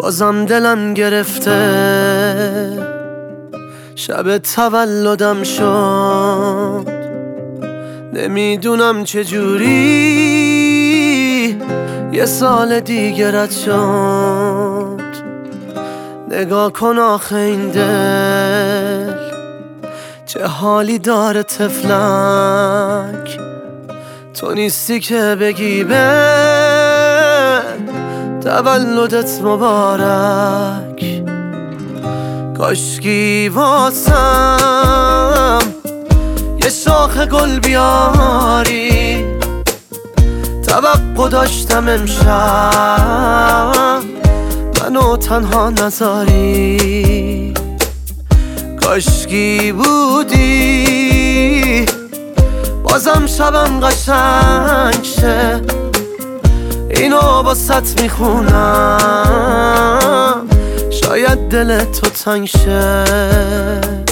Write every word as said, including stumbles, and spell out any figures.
بازم دلم گرفته، شب تولدم شد، نمیدونم چجوری یه سال دیگه رد شد. نگاه کن آخه این دل چه حالی داره طفلک، تو نیستی که بگی به تولدت مبارک. کاشکی واسم یه شاخ گل بیاری، توقع داشتم امشب منو تنها نذاری. کاشکی بودی بازم شبم قشنگ شه، اینو باست میخونم شاید دل تو تنگ شه.